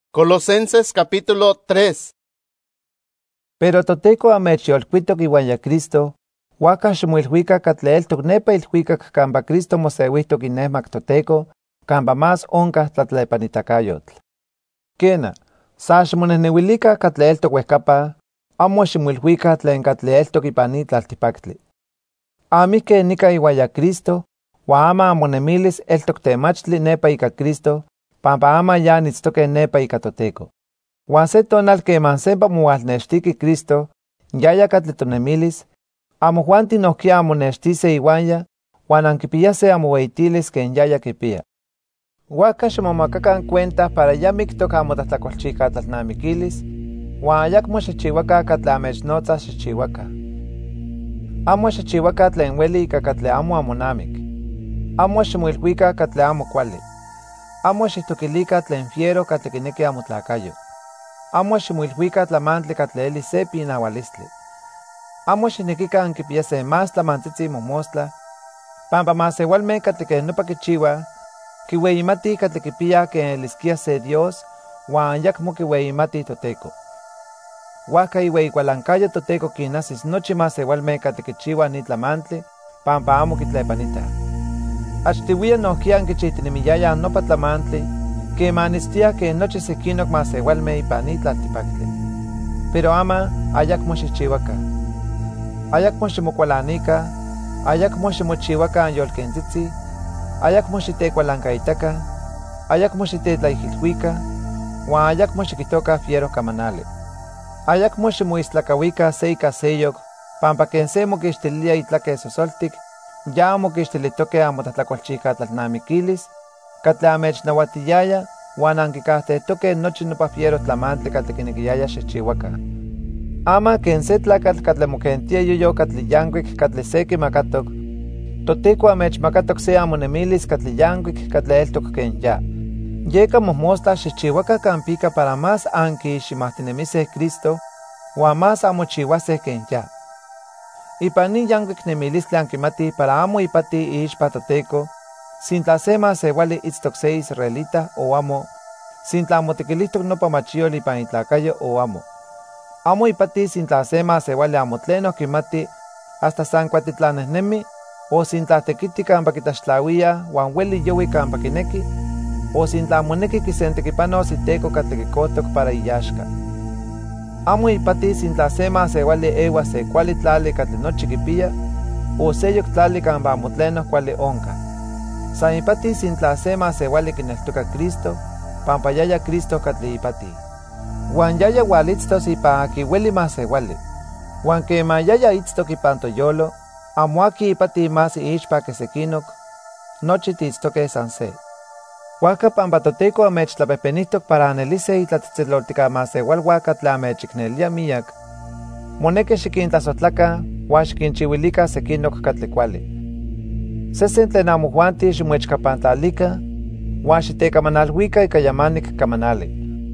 Colosenses capítulo 3. Pero Toteco amechyolkuitok iuan Cristo, huaka ximoilhuikak katleeltok nepa ilhuikak kampa Cristo moseuihtok inehmak Toteco, kampa más onkah tlatlepanitacayotl. Kena, sa ximonehnehuilikak katleeltok uehkapa, amo ximoilhuikak tlen katleeltok ipan ni tlaltipaktli. Amihkeh nika iuan Cristo, uan ama amonemilis eltok temachtli nepa ika Cristo, pampa ama ya nitztokeh nepa ika Toteco. Uan se tonal keman sempa moualnextiki Cristo, yaya katli tonemilis, amojuanti nohkia amonextise iuanya, uan ankipiyase amoueitilis ken yaya kipia. Huaka ximomakakan cuenta para ya miktok amotlahtlakolchika tlalnamikilis, uan ayakmo xikchiuaka katli amechnotza xikchiuaka. Amo xikchiuaka tlen ueli ika katli amo amonamik. Amo ximoilhuika katli amo kuali. Amo xihtokilika tlen fiero katli kineki amotlakayo. Amo ximoilhuika tlamantli katli eli se pinaualistli. Amo xinekika ankipiyase más tlamantzitzi momostla, pampa maseualmeh katli ken nopa kichiuah, kiueyimatih katli kipiyah ken eliskia se Dios, uan ayakmo kiueyimatih Toteco. Huajka iueyikualankayo Toteco kinahsis nochi maseualmeh katli kichiuah ni tlamantli, pampa amo kitlepanitaj. Achtiuiya nohkia ankichihtinemiyayah nopa tlamantli, keman itztiah ken nochi sekinok maseualmeh ipan ni tlaltipaktli. Pero ama ayakmo xikchiuaka. Ayakmo ximokualanika, ayakmo ximochiuakan yolkentzitzi, ayakmo xitekualankaitaka, ayakmo xitetlaijilhuika, uan ayakmo xikihtoka fiero kamanali. Ayakmo ximoistlakauika se ika seyok, pampa ken se mokixtilia itlake sosoltik, ya amokixtilitokeh amotlahtlakualchika tlalnamikilis, katli amechnauatiyaya, uan ankikahtehtokeh nochi nopa fiero tlamantli katli kinekiyaya xikchiuaka. Ama ken se tlakatl katli mokentia yoyo katli yankuik katli se kimakatok, Toteco amechmakatok se amonemilis katli yankuik katli eltok ken ya. Yeka mojmostla xikchiuaka kampika para más ankiiximahtinemiseh Cristo, uan más amochiuaseh ken ya. Ipan ni yankuik nemilistli ankimatih para amo ipati iixpa Toteco, sintla se maseuali itztok se israelita o amo, sintla motekilihtok nopa machiyol ipan itlakayo o amo. Amo ipati sintla se maseuali amo tleno kimati hasta san kuatitlanehnemi, o sintla tekiti kampa kitlaxtlauia uan ueli youi kampa kineki, o sintla moneki kisentekipanos iteko katli kikohtok para iyaxka. Amo ipati sintla se maseuali eua se kuali tlali katli nochi kipia, o seyok tlali kampa amo tleno kuali onka. San ipati sintla se maseuali kineltoka Cristo, pampa yaya Cristo katli ipati. Uan yaya ualitztos ipan aki ueli maseuali. Uan keman yaya itztok ipan toyolo, amo aki ipati más iixpa kesekinok, nochi tiitztokeh san se. Huajka pampa Toteco amechtlapehpenihtok para anelise itlatzitziloltika maseualua katli amechiknelia miyak, moneki xikintlasojtlakan uan xikinchiuilika sekinok katli kuali. Sesen tlen amojuanti ximoechkapantlalikan, uan xitekamanalhuika ika yamanik kamanali.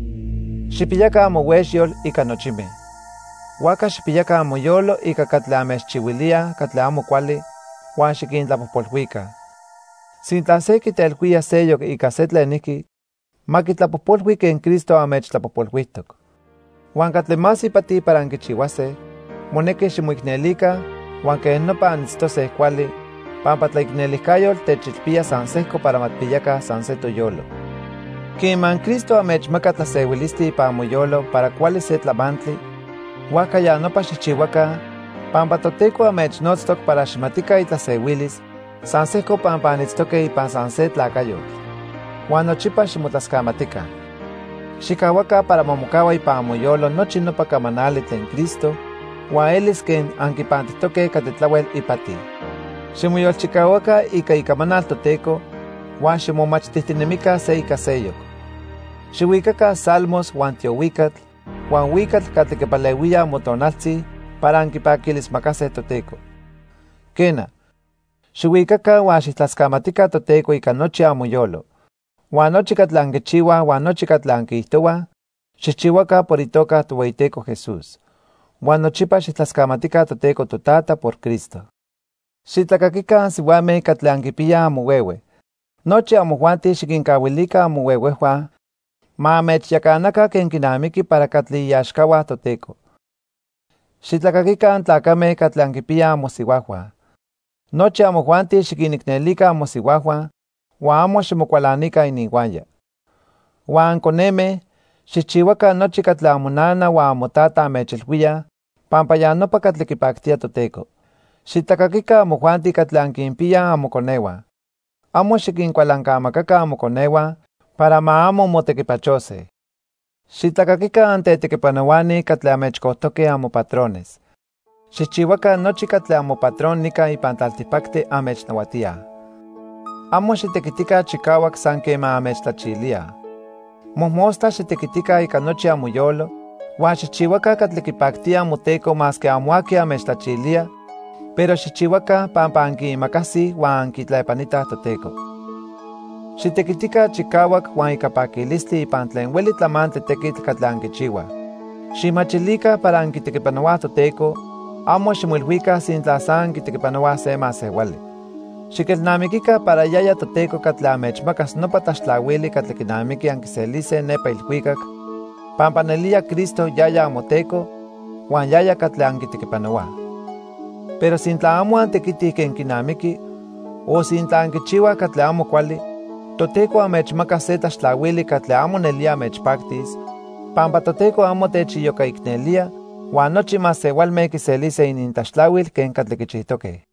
Xipiyaka amouexyol ika nochimeh. Huajka xipiyaka amoyolo ika katli amechchiuiliah katli amo kuali, uan xikintlapojpolhuika. Sintla se kitelhuia seyok ika se tlenihki, ma kitlapojpolhui ken Cristo amechtlapojpolhuihtok. Uan katli más ipati para ankichiuase, moneki ximoiknelika, uan ken nopa anitztoseh kuali, pampa tlaiknelihkayol techilpia san sehko para matpiyaka san se toyolo. Keman Cristo amechmaka tlaseuilistli ipan amoyolo para kuali se tlamantli, huajka ya nopa xikchiuaka, pampa Toteco amechnotztok para ximatika itlaseuilis, san sehko pampa anitztokeh ipan san se tlakayotl. Uan nochipa ximotlaskamatikan. Xikauaka para momokaua ipan amoyolo nochi nopa kamanali tlen Cristo, uan elis ken ankipantitokeh katli tlauel ipati. Ximoyolchikauaka ika ikamanal Toteco, uan ximomachtihtinemika se ika seyok. Xiuikaka salmos uan tiohuikatl, uan huikatl katli kipaleuia amotonaltzi para ankipakilismakaseh Toteco. Kena, xiuikaka uan xiktlaskamatika Toteco ika nochi amoyolo. Uan nochi katli ankichiuah uan nochi katli ankihtoah, xikchiuaka por itoka Tohueyiteco Jesús. Uan nochipa xiktlaskamatika Toteco Totata por Cristo. Xitlakakikan siuameh katli ankipiyah amowewe. Nochi amojuanti xikinkauilika amoweuehuan, ma mechyakanaca ken kinamiki para katli iaxcaua Toteco. Xitlakakikan tlacame katli ankipia amosiuahuan. Nochi amojuanti xikinicnelica amosiuahuan, huan amo ximokualanica inihuaya. Huan koneme, xikchiuacan nochi katli amonana huan amotata amechilhuia, pampa ya nopa katli kipaktia Toteco. Xitlakakikan amojuanti katli ankinpiya amokonehuan. Amo xikinkualancamacaca amokonehuan, para ma amo motequipachose. Xitlakakikan antetequipanouani katli amechcohtoque amopatrones. Xikchiuacan nochi katli amopatron nika ipan tlaltipacti amechnauatia. Amo xitequitica chicauac san quema amechtlachilia. Mojmostla xitequitica ika nochi amoyolo, huan xikchiuacan katli kipaktia amoteco mas que amo aqui amechtlachilia, pero xikchiuacan pampa ankiimacasih huan ankitlepanitaj Toteco. Xitequitica chicauac huan ika pakilistli ipan tlen ueli tlamantli tequitl katli ankichiuah. Ximachilica para ankitequipanouaj Toteco, amo ximoilhuica sintla san kitequipanouaj se maseuali. Xikelnamiquica para yaya Toteco katli amechmacas nopa tlaxtlauili katli kinamiki ankiselise nepa ilhuicac, pampa nelia Cristo yaya amoteco, huan yaya katli ankitequipanouaj. Pero sintla amo antequitih ken kinamiki, o sintla ankichiuah katli amo kuali, Toteco amechmacas se tlaxtlauili katli amo nelia amechpaktis, pampa Toteco amo techiyocaicnelia, huan nochi maseualmeh kiselise inintlaxtlauil ken katli kichihtoqueh.